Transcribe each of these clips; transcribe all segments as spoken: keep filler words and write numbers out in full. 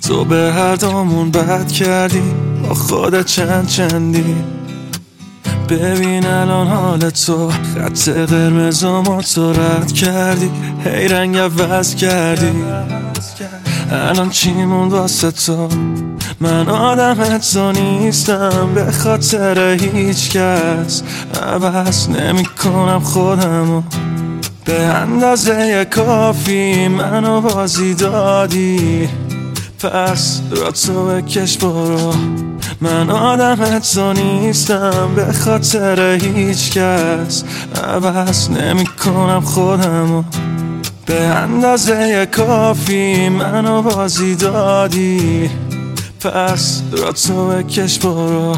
تو به هر دومون بد کردی، با خودت چند چندی. ببین الان حال تو، خط قرمزامو تو رد کردی، هی رنگ عوض کردی. الان چی موند واسه تو؟ من آدم تو نیستم، به خاطر هیچ کس عوض نمی کنم خودمو. به اندازه کافی منو بازی دادی، پس را تو بکش برو. من آدم تو نیستم، به خاطر هیچ کس عوض نمی کنم خودمو. به اندازه کافی منو بازی دادی، پس را تو بکش برو.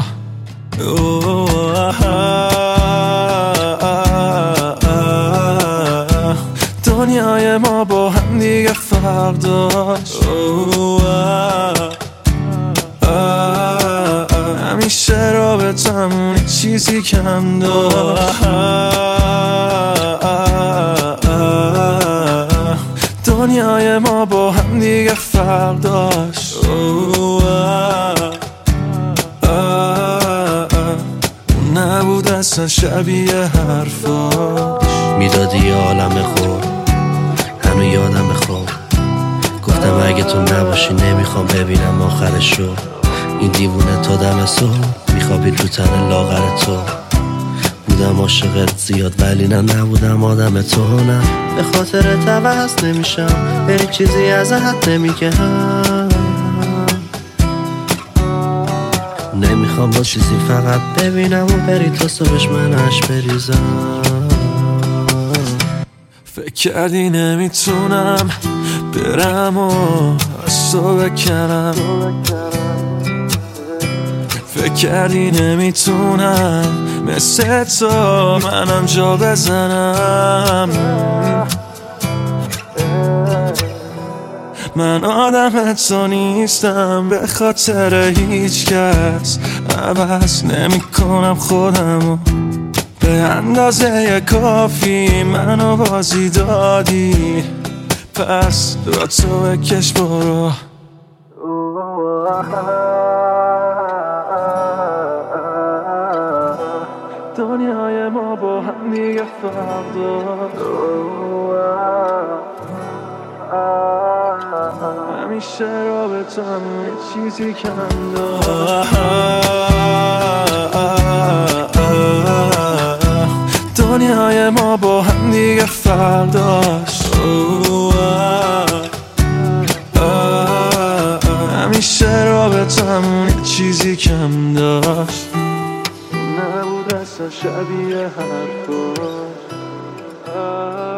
دنیای ما با هم دیگه فرق داشت، همیشه رابطمون چیزی کم داشت. دنیای ما با هم دیگه فرق داشت، اون نبود اصلا شبیه حرفاش. میدادی یه عالم خور، هنو یادم خور. گفتم اگه تو نباشی نمیخوام ببینم آخرشو. این دیوونه تا دم صبح میخوابی رو تن لاغر تو. بودم عاشقت زیاد ولی نه نبودم آدم تو. نه به خاطر عوض نمیشم، به این چیزی ازت نمیگم. نمیخوام با چیزی فقط ببینم و بری تا صبحش منش بریزم. فکر کردی نمیتونم برم و از تو بکنم، فکر کردی نمیتونم مثل تو منم جا بزنم. من آدم تو نیستم، به خاطر هیچ کس عوض نمی کنم خودمو. به اندازه کافی منو بازی دادی، پس را تو بکش برو. دنیای ما با هم دیگه فرق داشت، همیشه رابطمون چیزی کم داشت. دنیای ما با هم دیگه فرق داشت، همیشه رابطمون چیزی کم داشت. نبود اصلا شبیه حرفاش.